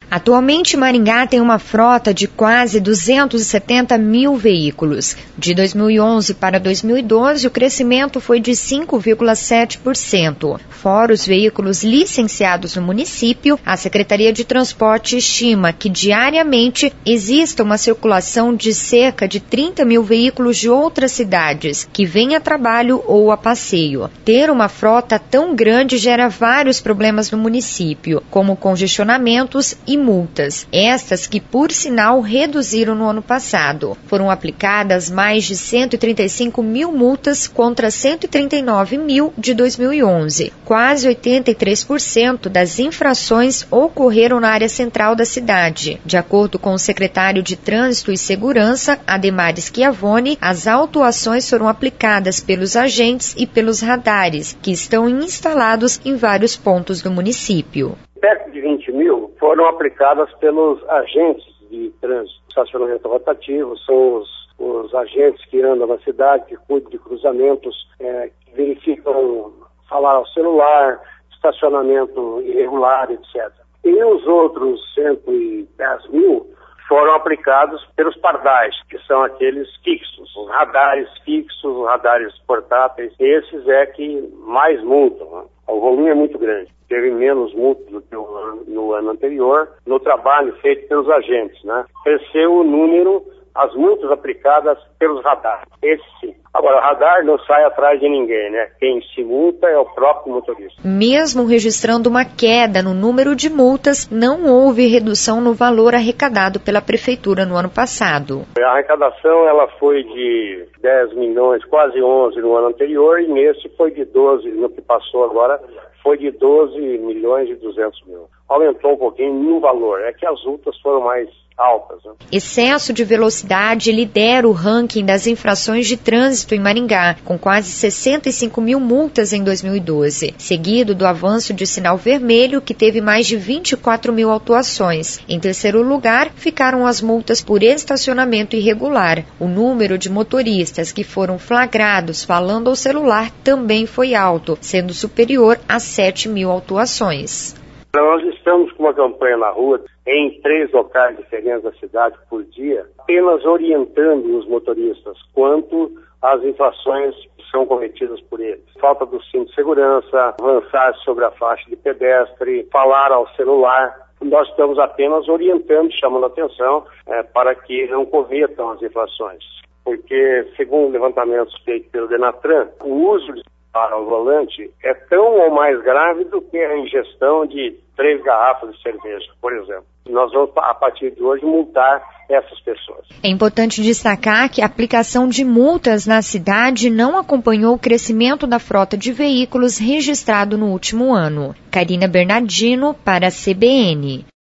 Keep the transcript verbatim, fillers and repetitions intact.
Atualmente, Maringá tem uma frota de quase duzentos e setenta mil veículos. De dois mil e onze para dois mil e doze, o crescimento foi de cinco vírgula sete por cento. Fora os veículos licenciados no município, a Secretaria de Transporte estima que diariamente exista uma circulação de cerca de trinta mil veículos de outras cidades que vêm a trabalho ou a passeio. Ter uma frota tão grande gera vários problemas no município, como congestionamentos e multas. Estas que, por sinal, reduziram no ano passado. Foram aplicadas mais de cento e trinta e cinco mil multas contra cento e trinta e nove mil de dois mil e onze. Quase oitenta e três por cento das infrações ocorreram na área central da cidade. De acordo com o secretário de Trânsito e Segurança, Ademar Schiavone, as autuações foram aplicadas pelos agentes e pelos radares, que estão instalados em vários pontos do município. Perto de vinte mil foram aplicadas pelos agentes de trânsito. Estacionamento rotativo são os, os agentes que andam na cidade, que cuidam de cruzamentos, é, que verificam falar ao celular, estacionamento irregular, etcétera. E os outros cento e dez mil foram aplicados pelos pardais, que são aqueles fixos, os radares fixos, os radares portáteis. Esses é que mais multam, né? O volume é muito grande. Teve menos multas do que no ano anterior, no trabalho feito pelos agentes, né? Cresceu o número, as multas aplicadas pelos radares. Esse sim. Agora, o radar não sai atrás de ninguém, né? Quem se multa é o próprio motorista. Mesmo registrando uma queda no número de multas, não houve redução no valor arrecadado pela Prefeitura no ano passado. A arrecadação ela foi de dez milhões, quase onze no ano anterior, e nesse foi de doze, no que passou agora, foi de doze milhões e duzentos mil. Aumentou um pouquinho no valor, é que as multas foram mais altas, né? Excesso de velocidade lidera o ranking das infrações de trânsito em Maringá, com quase sessenta e cinco mil multas em dois mil e doze, seguido do avanço de sinal vermelho, que teve mais de vinte e quatro mil autuações. Em terceiro lugar, ficaram as multas por estacionamento irregular. O número de motoristas que foram flagrados falando ao celular também foi alto, sendo superior a sete mil autuações. Nós estamos com uma campanha na rua, em três locais diferentes da cidade por dia, apenas orientando os motoristas quanto às infrações que são cometidas por eles. Falta do cinto de segurança, avançar sobre a faixa de pedestre, falar ao celular. Nós estamos apenas orientando, chamando a atenção é, para que não cometam as infrações. Porque, segundo levantamentos feitos pelo Denatran, o uso de para o volante é tão ou mais grave do que a ingestão de três garrafas de cerveja, por exemplo. Nós vamos, a partir de hoje, multar essas pessoas. É importante destacar que a aplicação de multas na cidade não acompanhou o crescimento da frota de veículos registrado no último ano. Karina Bernardino, para a C B N.